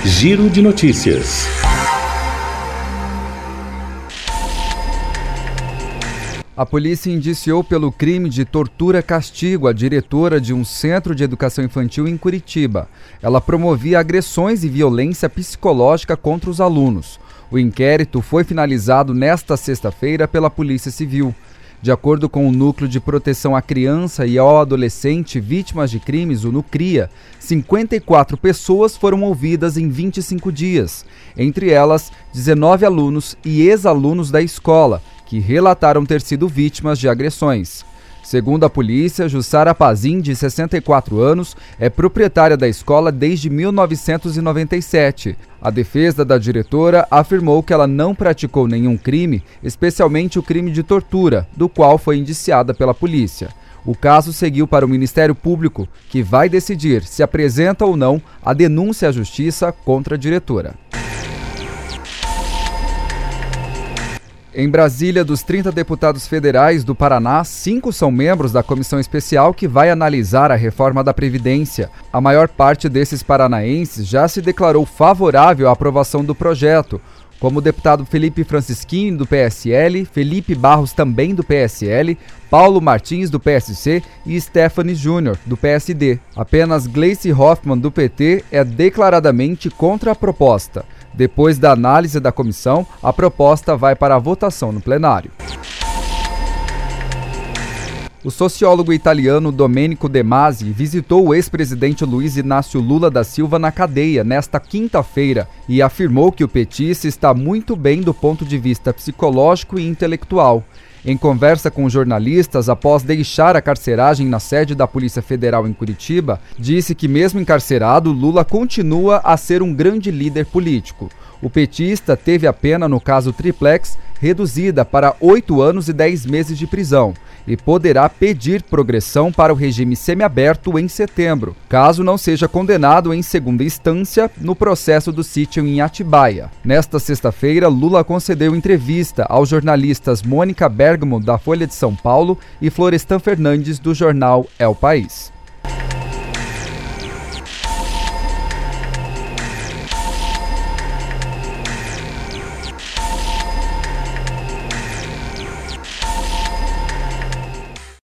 Giro de Notícias. A polícia indiciou pelo crime de tortura-castigo a diretora de um centro de educação infantil em Curitiba. Ela promovia agressões e violência psicológica contra os alunos. O inquérito foi finalizado nesta sexta-feira pela Polícia Civil. De acordo com o Núcleo de Proteção à Criança e ao Adolescente Vítimas de Crimes, o NUCRIA, 54 pessoas foram ouvidas em 25 dias. Entre elas, 19 alunos e ex-alunos da escola, que relataram ter sido vítimas de agressões. Segundo a polícia, Jussara Pazin, de 64 anos, é proprietária da escola desde 1997. A defesa da diretora afirmou que ela não praticou nenhum crime, especialmente o crime de tortura, do qual foi indiciada pela polícia. O caso seguiu para o Ministério Público, que vai decidir se apresenta ou não a denúncia à Justiça contra a diretora. Em Brasília, dos 30 deputados federais do Paraná, 5 são membros da comissão especial que vai analisar a reforma da Previdência. A maior parte desses paranaenses já se declarou favorável à aprovação do projeto, como o deputado Felipe Francisquini, do PSL, Felipe Barros, também do PSL, Paulo Martins, do PSC e Stephanie Júnior, do PSD. Apenas Gleice Hoffmann, do PT, é declaradamente contra a proposta. Depois da análise da comissão, a proposta vai para a votação no plenário. O sociólogo italiano Domenico De Masi visitou o ex-presidente Luiz Inácio Lula da Silva na cadeia nesta quinta-feira e afirmou que o petista está muito bem do ponto de vista psicológico e intelectual. Em conversa com jornalistas após deixar a carceragem na sede da Polícia Federal em Curitiba, disse que mesmo encarcerado, Lula continua a ser um grande líder político. O petista teve a pena no caso Triplex reduzida para 8 anos e 10 meses de prisão e poderá pedir progressão para o regime semiaberto em setembro, caso não seja condenado em segunda instância no processo do sítio em Atibaia. Nesta sexta-feira, Lula concedeu entrevista aos jornalistas Mônica Bergamo, da Folha de São Paulo, e Florestan Fernandes, do jornal El País.